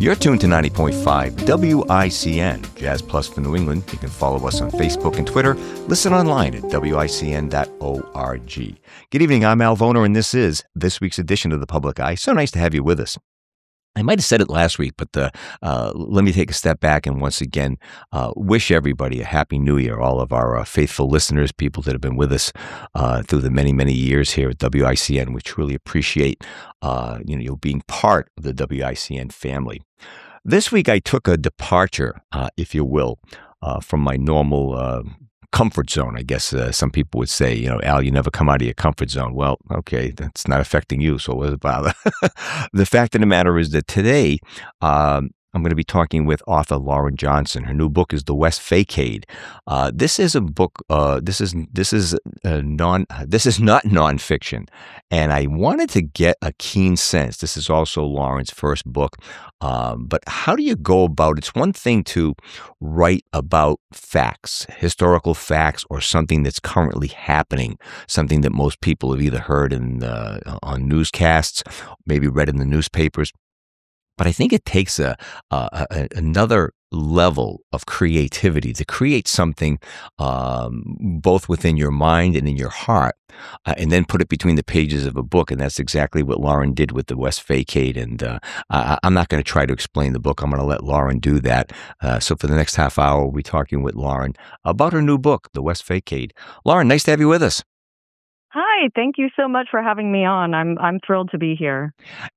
You're tuned to 90.5 WICN, Jazz Plus for New England. You can follow us on Facebook and Twitter. Listen online at WICN.org. Good evening, I'm Al Voner, and this is this week's edition of The Public Eye. So nice to have you with us. I might have said it last week, but let me take a step back and once again wish everybody a Happy New Year, all of our faithful listeners, people that have been with us through the many, many years here at WICN. We truly appreciate you being part of the WICN family. This week I took a departure, if you will, from my normal comfort zone, I guess some people would say, Al, you never come out of your comfort zone. Well, okay, that's not affecting you, so what does it bother? The fact of the matter is that today, I'm going to be talking with author Lauren Johnson. Her new book is The West Facade. This is a book. This is not nonfiction, and I wanted to get a keen sense. This is also Lauren's first book, but how do you go about? It's one thing to write about facts, historical facts, or something that's currently happening, something that most people have either heard on newscasts, maybe read in the newspapers. But I think it takes another level of creativity to create something both within your mind and in your heart, and then put it between the pages of a book. And that's exactly what Lauren did with The West Facade. And I'm not going to try to explain the book. I'm going to let Lauren do that. So for the next half hour, we'll be talking with Lauren about her new book, The West Facade. Lauren, nice to have you with us. Hi, thank you so much for having me on. I'm thrilled to be here.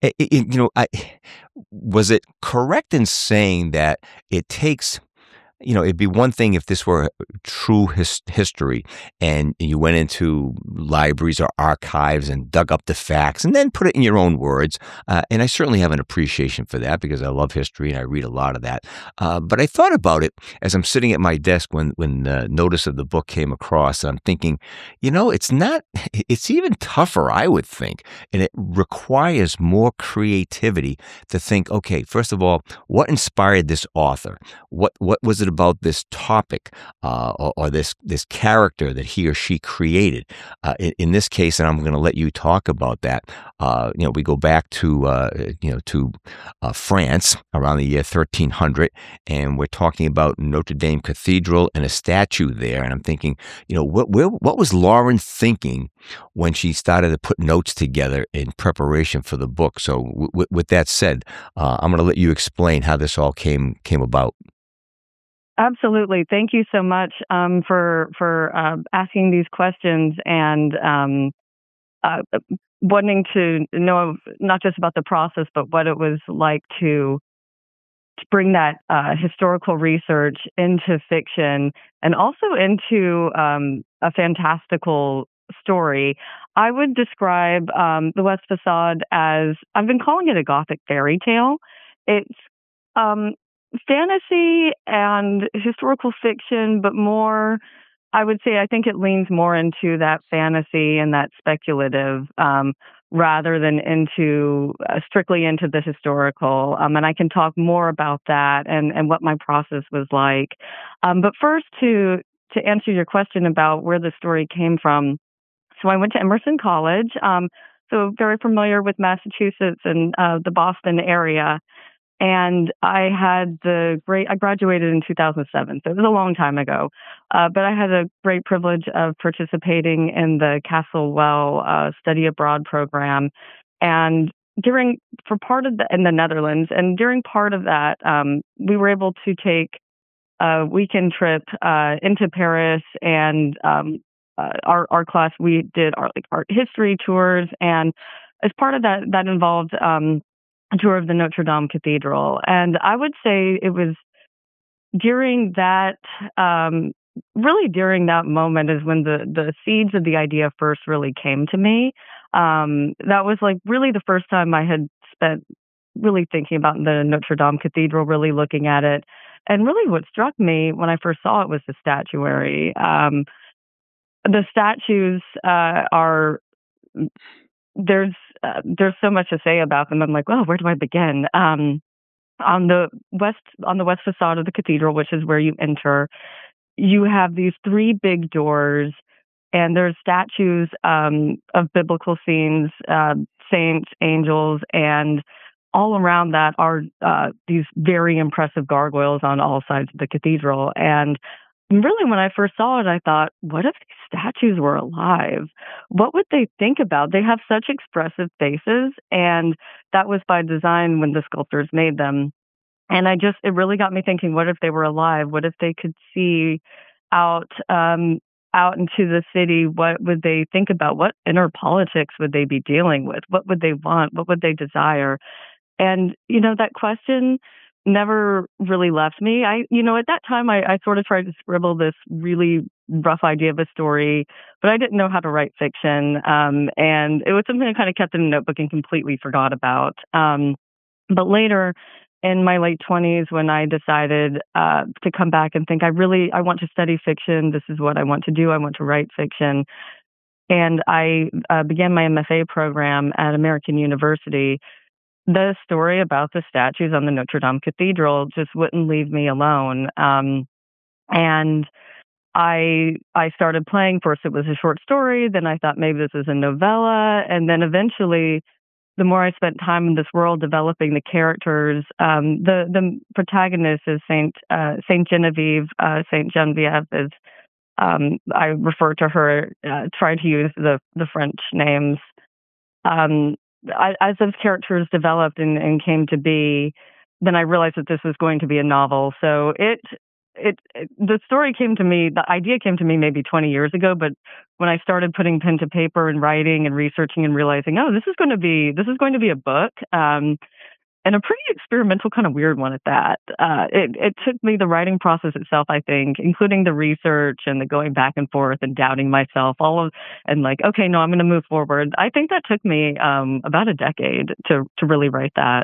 Was it correct in saying that it takes, it'd be one thing if this were true history and you went into libraries or archives and dug up the facts and then put it in your own words. And I certainly have an appreciation for that because I love history and I read a lot of that. But I thought about it as I'm sitting at my desk when the notice of the book came across. I'm thinking, it's even tougher, I would think. And it requires more creativity to think, okay, first of all, what inspired this author? What was it about this topic or this character that he or she created? In this case, and I'm going to let you talk about that. We go back to France around the year 1300, and we're talking about Notre Dame Cathedral and a statue there. And I'm thinking, what was Lauren thinking when she started to put notes together in preparation for the book? So with that said, I'm going to let you explain how this all came about. Absolutely. Thank you so much for asking these questions and wanting to know not just about the process, but what it was like to bring that historical research into fiction and also into a fantastical story. I would describe The West Facade as, I've been calling it a Gothic fairy tale. It's fantasy and historical fiction, but more, I would say, I think it leans more into that fantasy and that speculative rather than into strictly into the historical. And I can talk more about that and what my process was like. But first, to answer your question about where the story came from, so I went to Emerson College, so very familiar with Massachusetts and the Boston area. And I graduated in 2007, so it was a long time ago. But I had a great privilege of participating in the Castle Well study abroad program. And in the Netherlands, and during part of that, we were able to take a weekend trip into Paris, and our class, we did art history tours. And as part of that, that involved a tour of the Notre Dame Cathedral. And I would say it was during that, really during that moment is when the seeds of the idea first really came to me. That was like really the first time I had spent really thinking about the Notre Dame Cathedral, really looking at it. And really what struck me when I first saw it was the statuary. The statues there's so much to say about them. I'm like, well, where do I begin? On the west facade of the cathedral, which is where you enter, you have these three big doors, and there's statues of biblical scenes, saints, angels, and all around that are these very impressive gargoyles on all sides of the cathedral. And really, when I first saw it, I thought, what if these statues were alive? What would they think about? They have such expressive faces, and that was by design when the sculptors made them. And it really got me thinking, what if they were alive? What if they could see out, out into the city? What would they think about? What inner politics would they be dealing with? What would they want? What would they desire? And, that question never really left me. At that time, I sort of tried to scribble this really rough idea of a story, but I didn't know how to write fiction. And it was something I kind of kept in a notebook and completely forgot about. But later, in my late 20s, when I decided to come back and think, I want to study fiction. This is what I want to do. I want to write fiction. And I began my MFA program at American University. The story about the statues on the Notre Dame Cathedral just wouldn't leave me alone. And I started playing. First, it was a short story. Then I thought maybe this is a novella. And then eventually, the more I spent time in this world developing the characters, the protagonist is Saint Genevieve. Saint Genevieve is I refer to her. Try to use the French names. As those characters developed and came to be, then I realized that this was going to be a novel. So the story came to me, the idea came to me maybe 20 years ago, but when I started putting pen to paper and writing and researching and realizing, this is going to be a book, and a pretty experimental, kind of weird one at that. It took me, the writing process itself, I think, including the research and the going back and forth and doubting myself, and like, okay, no, I'm going to move forward. I think that took me about a decade to really write that.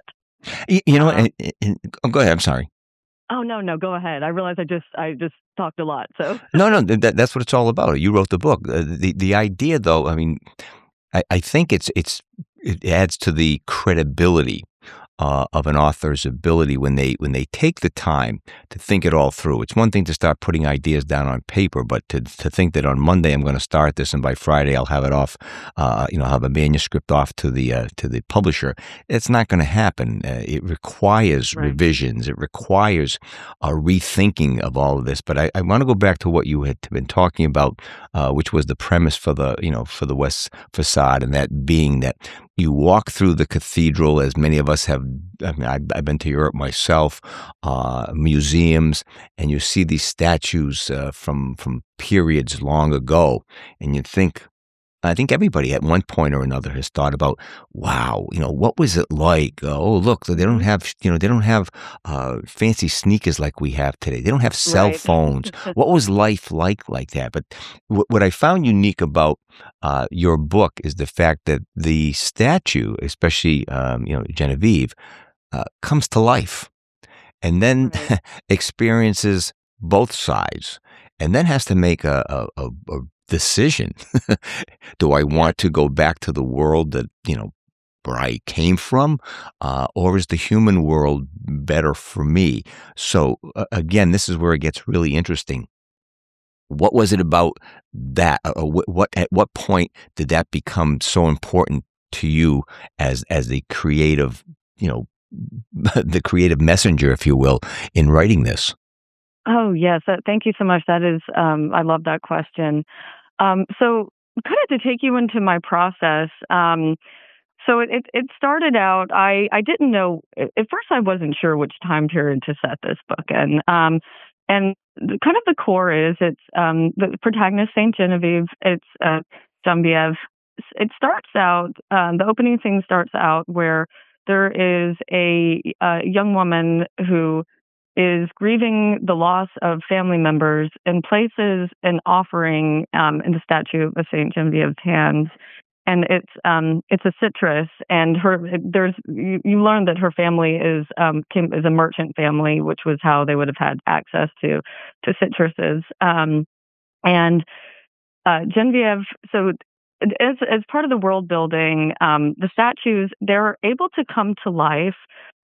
Go ahead. I'm sorry. Oh, no, go ahead. I realize I just talked a lot. So no, that's what it's all about. You wrote the book. The idea, though, I mean, I think it adds to the credibility of an author's ability when they take the time to think it all through. It's one thing to start putting ideas down on paper, but to think that on Monday I'm going to start this and by Friday I'll have it off, have a manuscript off to the publisher. It's not going to happen. It requires revisions. It requires a rethinking of all of this. But I want to go back to what you had been talking about, which was the premise for the West facade, and that being that you walk through the cathedral, as many of us have. I mean, I've been to Europe myself, museums, and you see these statues from periods long ago, and you think. I think everybody at one point or another has thought about, wow, what was it like? Oh, look, they don't have fancy sneakers like we have today. They don't have cell phones. What was life like that? But what I found unique about your book is the fact that the statue, especially Genevieve, comes to life, and then experiences both sides, and then has to make a decision. Do I want to go back to the world that, where I came from, or is the human world better for me? So again, this is where it gets really interesting. What was it about that? At what point did that become so important to you as the creative, the creative messenger, if you will, in writing this? Oh, yes. Thank you so much. That is, I love that question. So kind of to take you into my process. So it started out, I didn't know, at first I wasn't sure which time period to set this book in. And kind of the core is, it's the protagonist, Saint Genevieve, it's Genevieve. It starts out, the opening scene starts out where there is a young woman who is grieving the loss of family members and places an offering in the statue of Saint Genevieve's hands, and it's a citrus, and you learn that her family is a merchant family, which was how they would have had access to citruses, and Genevieve. So as part of the world building, the statues, they're able to come to life.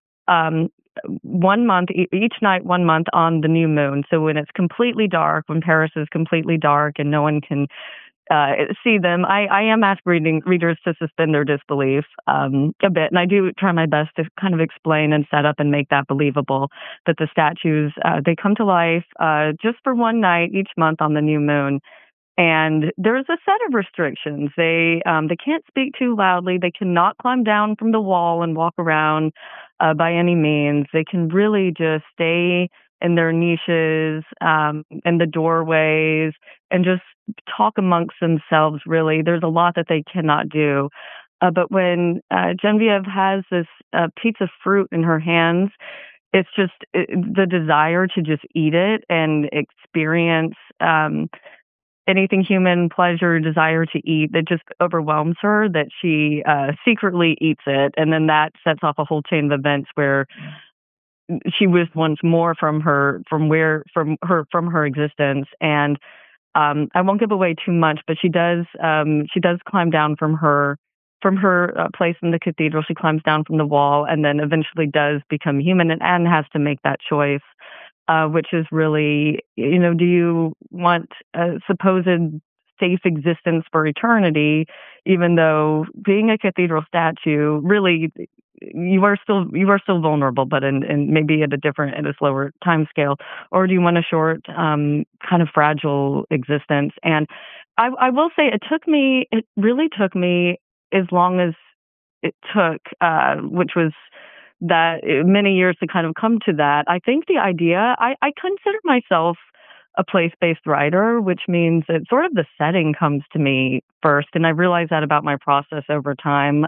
1 month, each night, 1 month on the new moon. So when it's completely dark, when Paris is completely dark and no one can see them. I am asking readers to suspend their disbelief a bit, and I do try my best to kind of explain and set up and make that believable. That the statues they come to life just for one night each month on the new moon. And there's a set of restrictions. They can't speak too loudly. They cannot climb down from the wall and walk around by any means. They can really just stay in their niches, in the doorways, and just talk amongst themselves. Really, there's a lot that they cannot do. But when Genevieve has this piece of fruit in her hands, it's just the desire to just eat it and experience anything human, pleasure, desire to eat that just overwhelms her, that she secretly eats it. And then that sets off a whole chain of events where she wants more from her existence. And I won't give away too much, but she does climb down from her place in the cathedral. She climbs down from the wall and then eventually does become human and has to make that choice. Which is really, do you want a supposed safe existence for eternity, even though being a cathedral statue, really, you are still vulnerable, but in maybe at a slower time scale, or do you want a short, kind of fragile existence? And I will say it really took me as long as it took, which was that many years to kind of come to that. I think the idea, I consider myself a place-based writer, which means that sort of the setting comes to me first. And I realize that about my process over time.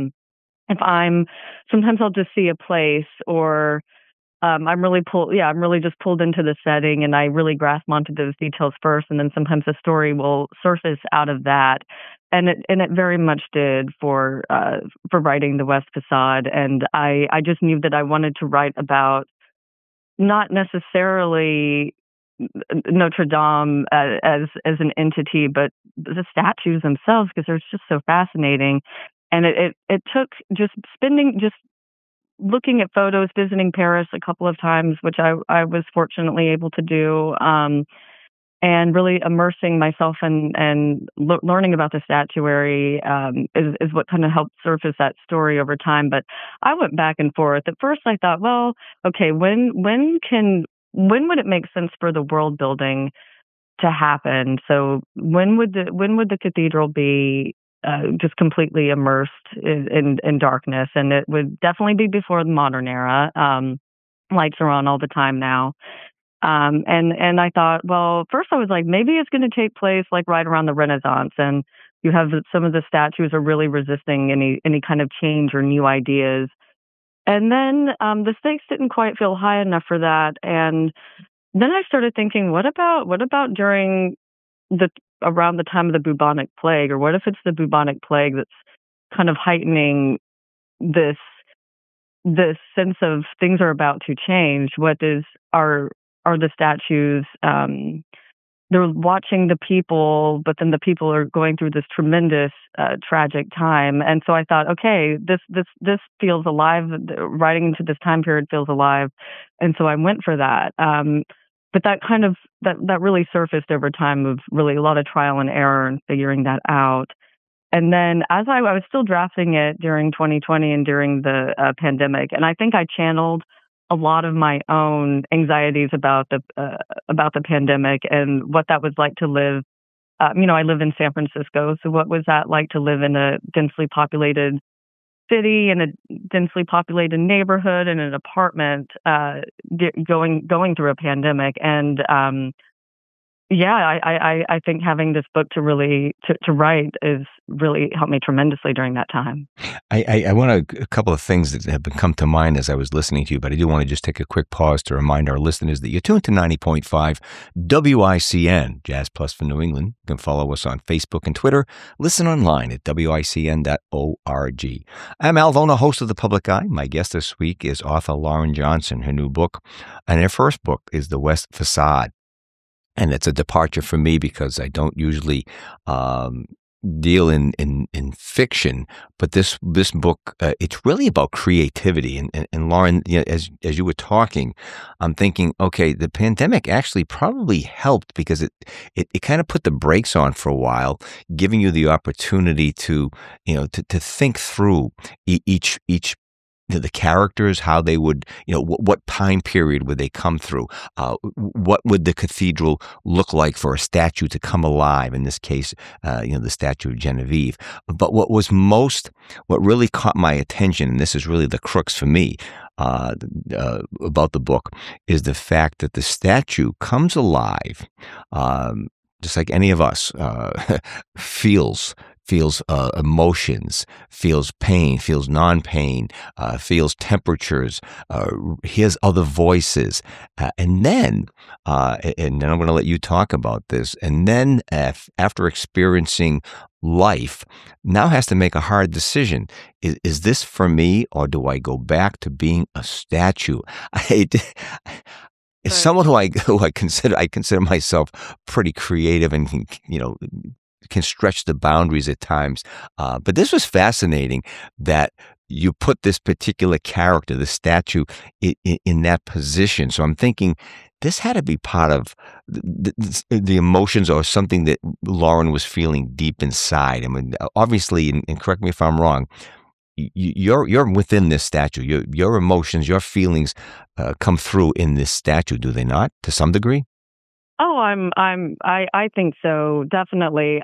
Sometimes I'll just see a place or I'm really just pulled into the setting and I really grasp onto those details first. And then sometimes the story will surface out of that. And it very much did for writing The West Facade. And I just knew that I wanted to write about not necessarily Notre Dame as an entity, but the statues themselves, because they're just so fascinating. And it took just looking at photos, visiting Paris a couple of times, which I was fortunately able to do, and really immersing myself and learning about the statuary is what kind of helped surface that story over time. But I went back and forth. At first, I thought, well, okay, when would it make sense for the world building to happen? So when would the cathedral be just completely immersed in darkness? And it would definitely be before the modern era. Lights are on all the time now. And I thought, well, first I was like, maybe it's going to take place like right around the Renaissance, and you have some of the statues are really resisting any kind of change or new ideas. And then the stakes didn't quite feel high enough for that. And then I started thinking, what about during around the time of the bubonic plague, or what if it's the bubonic plague that's kind of heightening this sense of things are about to change? Are the statues, they're watching the people, but then the people are going through this tremendous tragic time. And so I thought, okay, this feels alive. Writing into this time period feels alive. And so I went for that. But that kind of, that really surfaced over time of really a lot of trial and error and figuring that out. And then as I was still drafting it during 2020 and during the pandemic, and I think I channeled a lot of my own anxieties about the pandemic and what that was like to live. I live in San Francisco, so what was that like to live in a densely populated city, in a densely populated neighborhood, in an apartment, going through a pandemic? And I think having this book to write is really helped me tremendously during that time. I want a couple of things that have come to mind as I was listening to you, but I do want to just take a quick pause to remind our listeners that you're tuned to 90.5 WICN, Jazz Plus for New England. You can follow us on Facebook and Twitter. Listen online at WICN.org. I'm Al Vona, host of The Public Eye. My guest this week is author Lauren Johnson. Her new book, and her first book, is The West Facade. And it's a departure for me because I don't usually deal in fiction, but this book, it's really about creativity. And Lauren, as you were talking, I'm thinking, okay, the pandemic actually probably helped because it kind of put the brakes on for a while, giving you the opportunity to to think through each the characters, how they would, what time period would they come through? What would the cathedral look like for a statue to come alive? In this case, the statue of Genevieve. But what really caught my attention, and this is really the crux for me, about the book, is the fact that the statue comes alive, just like any of us, feels emotions, feels pain, feels non-pain, feels temperatures, hears other voices, and then I'm going to let you talk about this. And then after experiencing life, now has to make a hard decision. Is this for me, or do I go back to being a statue? As someone who I consider myself pretty creative and can stretch the boundaries at times. But this was fascinating that you put this particular character, the statue, in that position. So I'm thinking this had to be part of the emotions or something that Lauren was feeling deep inside. I mean, obviously, and correct me if I'm wrong, you're within this statue. Your emotions, your feelings come through in this statue, do they not, to some degree? Oh, I think so. Definitely.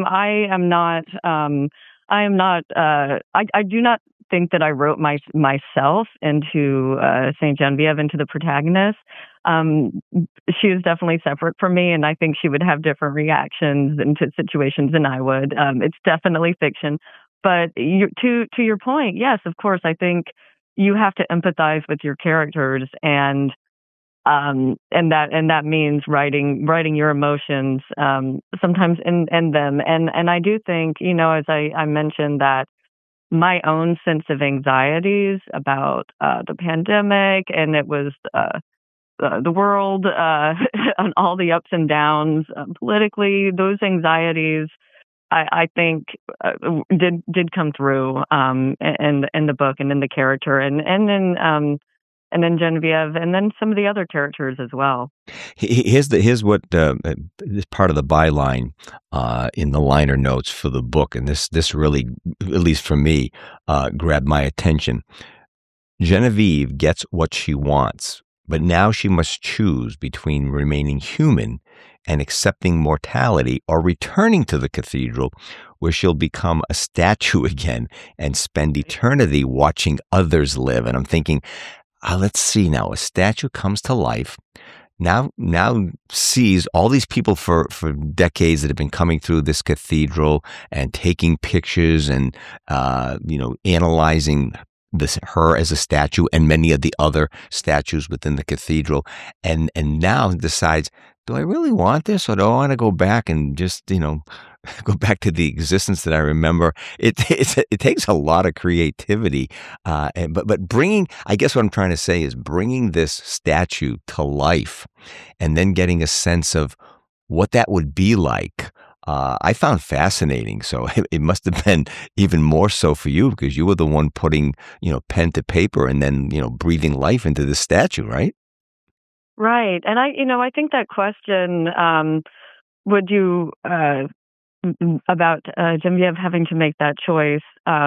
I do not think that I wrote myself into Saint Genevieve, into the protagonist. She is definitely separate from me, and I think she would have different reactions into situations than I would. It's definitely fiction, but to your point, yes, of course, I think you have to empathize with your characters, and that means writing your emotions, sometimes in them. And I do think, as I mentioned, that my own sense of anxieties about the pandemic, and it was the world and all the ups and downs politically, those anxieties I think did come through in the book and in the character, and then Genevieve, and then some of the other characters as well. Here's what is part of the byline in the liner notes for the book, and this really, at least for me, grabbed my attention. Genevieve gets what she wants, but now she must choose between remaining human and accepting mortality, or returning to the cathedral, where she'll become a statue again and spend eternity watching others live. And I'm thinking, let's see now. A statue comes to life. Now sees all these people for decades that have been coming through this cathedral and taking pictures and analyzing her as a statue and many of the other statues within the cathedral, and now decides, do I really want this, or do I want to go back and just go back to the existence that I remember? It takes a lot of creativity, but bringing, I guess what I'm trying to say is bringing this statue to life, and then getting a sense of what that would be like. I found fascinating. So it must have been even more so for you, because you were the one putting, pen to paper and then, breathing life into the statue, right? Right. And I think that question, would you, about Genevieve having to make that choice,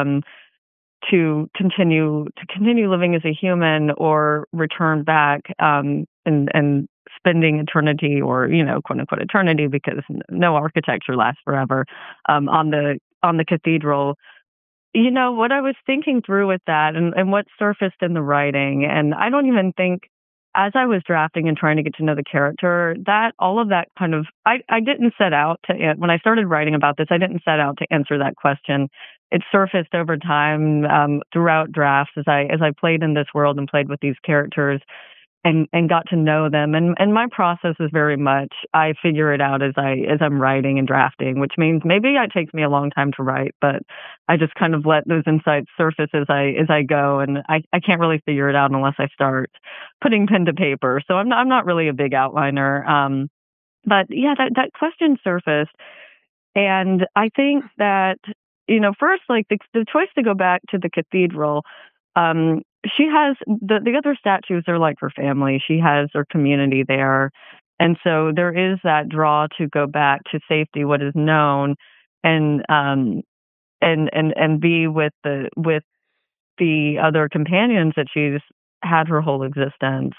to continue living as a human, or return back, and spending eternity, or quote unquote eternity, because no architecture lasts forever, on the cathedral. What I was thinking through with that, and what surfaced in the writing, and I don't even think, as I was drafting and trying to get to know the character, that all of that kind of, I didn't set out to, when I started writing about this, I didn't set out to answer that question. It surfaced over time, throughout drafts, as I played in this world and played with these characters, and got to know them. And my process is very much, I figure it out as I'm writing and drafting, which means maybe it takes me a long time to write, but I just kind of let those insights surface as I go, and I can't really figure it out unless I start putting pen to paper. So I'm not really a big outliner. But yeah, that question surfaced. And I think that, first, like the choice to go back to the cathedral, she has the other statues are like her family. She has her community there. And so there is that draw to go back to safety, what is known, and and be with the other companions that she's had her whole existence.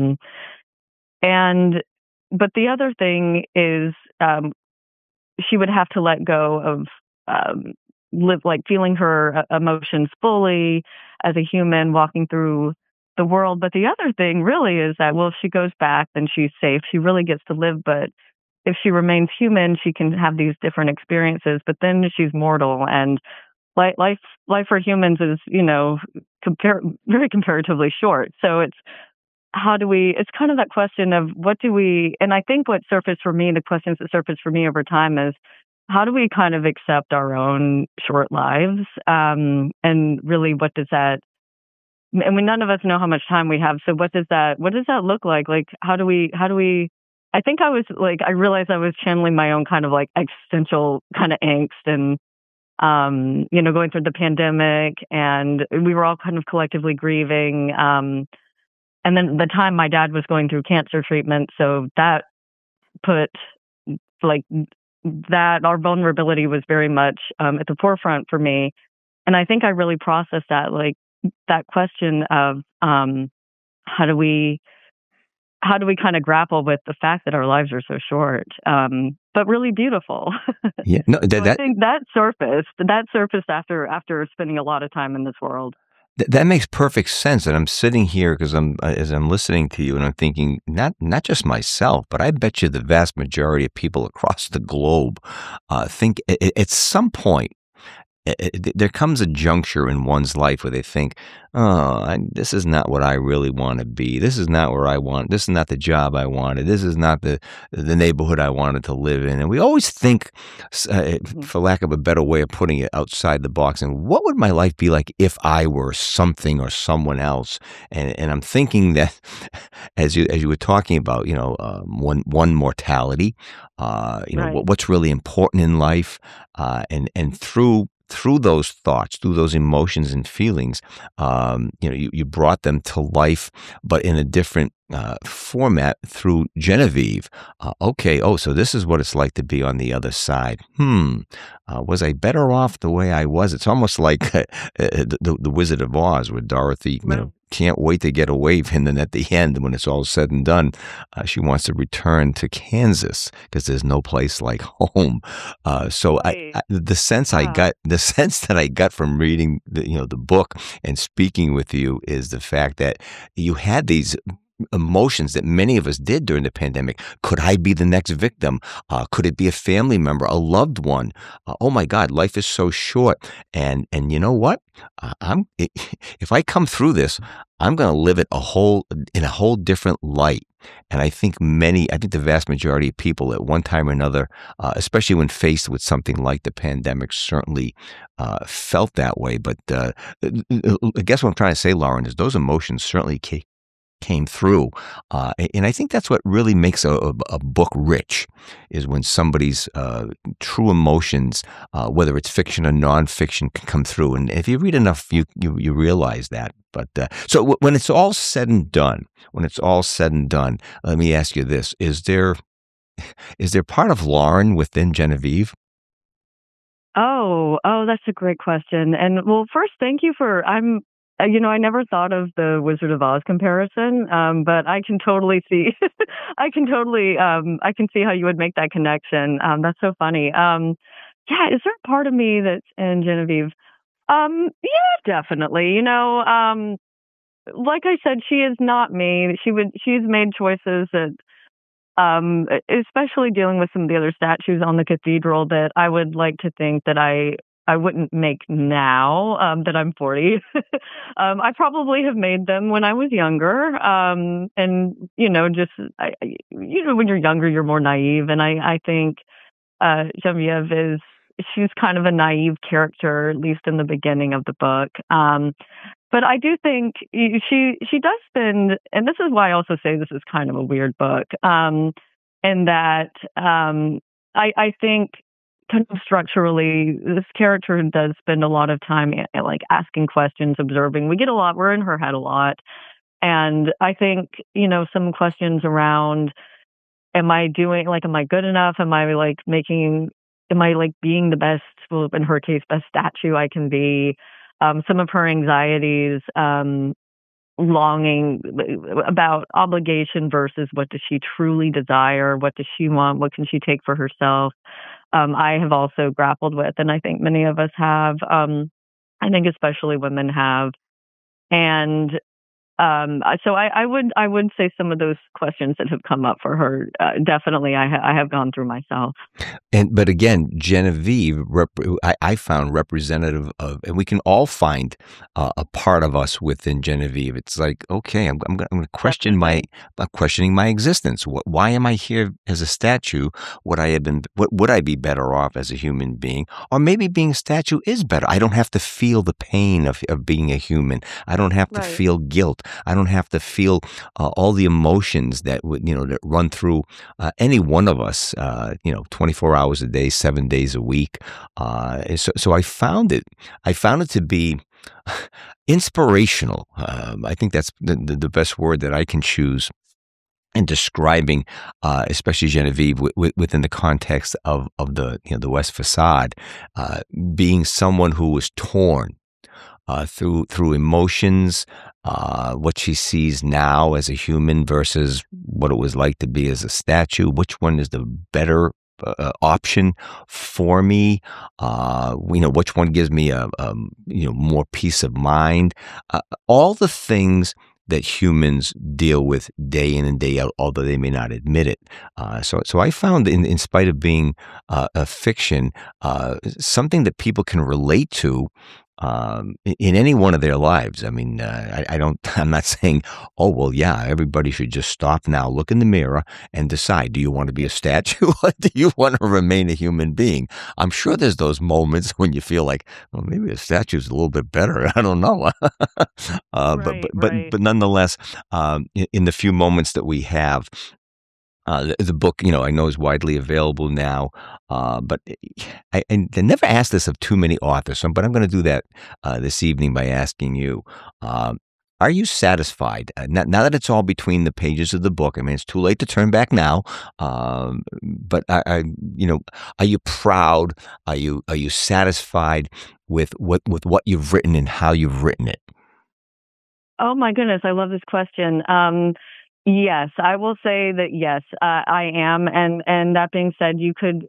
And but the other thing is, she would have to let go of, um, live like feeling her emotions fully as a human walking through the world. But the other thing really is that, well, if she goes back, then she's safe. She really gets to live. But if she remains human, she can have these different experiences. But then she's mortal, and life for humans is, very comparatively short. So it's how do we? It's kind of that question of what do we? And I think what surfaced for me, the questions that surfaced for me over time is how do we kind of accept our own short lives, and really what does that? And we none of us know how much time we have. So what does that look like? Like how do we? I think I was like I realized I was channeling my own kind of like existential kind of angst and, going through the pandemic, and we were all kind of collectively grieving. And then the time my dad was going through cancer treatment, so that put like that our vulnerability was very much, at the forefront for me. And I think I really processed that, like that question of, how do we how do we kind of grapple with the fact that our lives are so short, but really beautiful. Yeah, no, So I think that surfaced after spending a lot of time in this world. that makes perfect sense. And I'm sitting here because as I'm listening to you, and I'm thinking not just myself, but I bet you the vast majority of people across the globe think at some point there comes a juncture in one's life where they think, "Oh, this is not what I really want to be. This is not where I want. This is not the job I wanted. This is not the neighborhood I wanted to live in." And we always think, Mhm. for lack of a better way of putting it, outside the box. And what would my life be like if I were something or someone else? And I'm thinking that as you were talking about, one mortality, Right. what's really important in life, and through those thoughts, through those emotions and feelings, you brought them to life, but in a different format through Genevieve. Okay, oh, so this is what it's like to be on the other side. Was I better off the way I was? It's almost like the Wizard of Oz, where Dorothy, Right. can't wait to get away. And then at the end, when it's all said and done, she wants to return to Kansas because there's no place like home. So Right. the sense I Yeah. got, the sense that I got from reading the book and speaking with you is the fact that you had these emotions that many of us did during the pandemic. Could I be the next victim? Could it be a family member, a loved one? Oh my God, life is so short. And you know what? If I come through this, I'm going to live it in a whole different light. And I think the vast majority of people at one time or another, especially when faced with something like the pandemic, certainly felt that way. But I guess what I'm trying to say, Lauren, is those emotions certainly came through. And I think that's what really makes a book rich, is when somebody's true emotions, whether it's fiction or nonfiction, can come through. And if you read enough, you realize that. But when it's all said and done, let me ask you this: is there part of Lauren within Genevieve? Oh, that's a great question. And well, first, thank you for I never thought of the Wizard of Oz comparison, but I can totally see, I can see how you would make that connection. That's so funny. Yeah, is there a part of me that's in Genevieve? Yeah, definitely. Like I said, she is not me. She's made choices that, especially dealing with some of the other statues on the cathedral, that I would like to think that I wouldn't make now, that I'm 40. I probably have made them when I was younger, and just when you're younger, you're more naive, and I think, Genevieve she's kind of a naive character, at least in the beginning of the book. But I do think she does spend, and this is why I also say this is kind of a weird book, in that, I think kind of structurally, this character does spend a lot of time like asking questions, observing. We're in her head a lot. And I think, some questions around, am I good enough? Am I being the best, well, in her case, best statue I can be? Some of her anxieties, longing about obligation versus what does she truly desire? What does she want? What can she take for herself? I have also grappled with, and I think many of us have, I think especially women have. And so I would say some of those questions that have come up for her, definitely I have gone through myself. But again, Genevieve, I found representative of, and we can all find a part of us within Genevieve. It's like, okay, I'm going to questioning my existence. Why am I here as a statue? Would I be better off as a human being? Or maybe being a statue is better. I don't have to feel the pain of being a human. I don't have to feel guilt. I don't have to feel all the emotions that that run through any one of us. 24 hours a day, 7 days a week. So I found it to be inspirational. I think that's the best word that I can choose in describing, especially Genevieve, within the context of the West Facade, being someone who was torn through emotions, what she sees now as a human versus what it was like to be as a statue. Which one is the better option for me? Which one gives me a more peace of mind? All the things that humans deal with day in and day out, although they may not admit it. So I found, in spite of being a fiction, something that people can relate to in any one of their lives. I mean, I'm not saying, oh, well, yeah, everybody should just stop now, look in the mirror and decide, do you want to be a statue or do you want to remain a human being? I'm sure there's those moments when you feel like, well, maybe a statue is a little bit better. I don't know. But nonetheless, in the few moments that we have, the book, I know is widely available now, but I never asked this of too many authors, but I'm going to do that this evening by asking you, are you satisfied? Now that it's all between the pages of the book, I mean, it's too late to turn back now, but are you proud? Are you satisfied with what you've written and how you've written it? Oh my goodness, I love this question. Yes, I will say that yes, I am, and that being said, you could,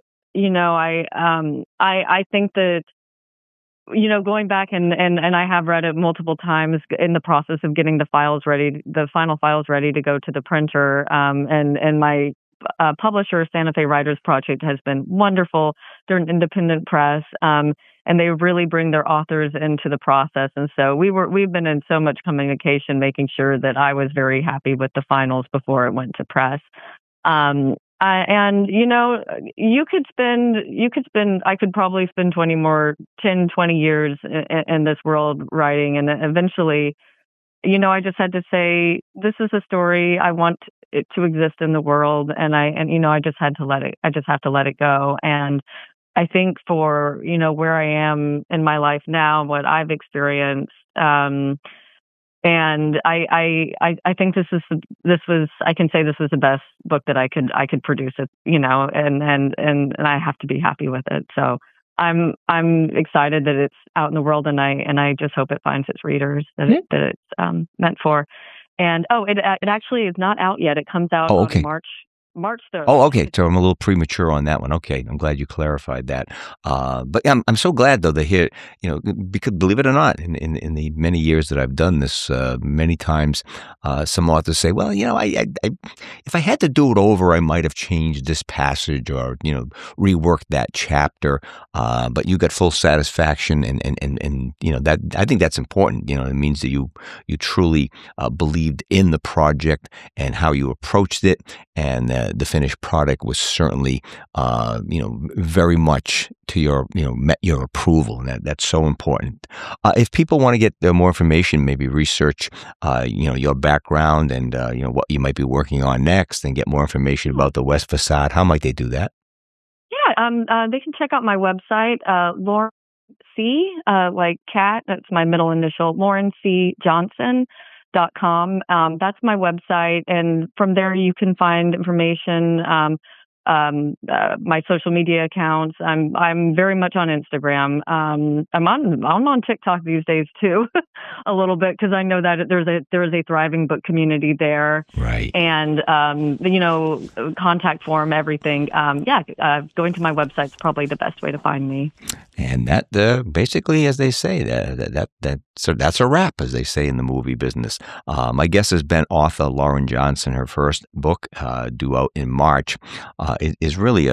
I think that, going back and I have read it multiple times in the process of getting the final files ready to go to the printer, and my publisher, Santa Fe Writers Project, has been wonderful. They're an independent press, and they really bring their authors into the process. And so we've been in so much communication, making sure that I was very happy with the finals before it went to press. And you could spend, I could probably spend 10, 20 years in this world writing, and eventually, I just had to say, this is a story, I want it to exist in the world, and I just have to let it go. And I think for, where I am in my life now, what I've experienced, and I think I can say this was the best book that I could produce it, and I have to be happy with it. So I'm excited that it's out in the world, and I just hope it finds its readers that it's meant for. And it actually is not out yet. It comes out on March 3rd. Oh, okay. So I'm a little premature on that one. Okay. I'm glad you clarified that. But I'm so glad, though, to hear, because believe it or not, in the many years that I've done this, many times, some authors say, well, I if I had to do it over, I might have changed this passage or, reworked that chapter. But you got full satisfaction and that, I think that's important. It means that you truly believed in the project and how you approached it, and the finished product was certainly, very much to your, met your approval, and that's so important. If people want to get more information, maybe research, your background and what you might be working on next, and get more information about the West Facade, how might they do that? They can check out my website, Lauren C, like cat. That's my middle initial, LaurenCJohnson.com. That's my website, and from there you can find information. My social media accounts. I'm very much on Instagram. I'm on TikTok these days too, a little bit, because I know that there is a thriving book community there. Right. And contact form, everything. Going to my website is probably the best way to find me. And that basically, as they say, that's a wrap, as they say in the movie business. My guest has been author Lauren Johnson. Her first book, due out in March, is really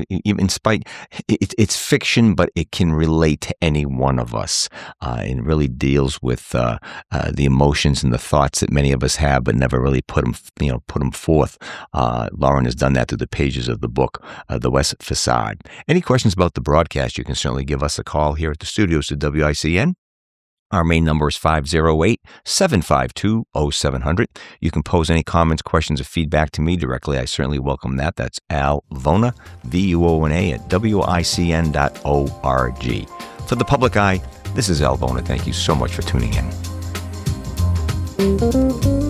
it's fiction, but it can relate to any one of us. It really deals with the emotions and the thoughts that many of us have, but never really put them forth. Lauren has done that through the pages of the book, The West Facade. Any questions about the broadcast, you can certainly give us a call here at the studios at WICN. Our main number is 508-752-0700. You can pose any comments, questions, or feedback to me directly. I certainly welcome that. That's Al Vona, VUONA, at WICN.org. For the public eye, this is Al Vona. Thank you so much for tuning in.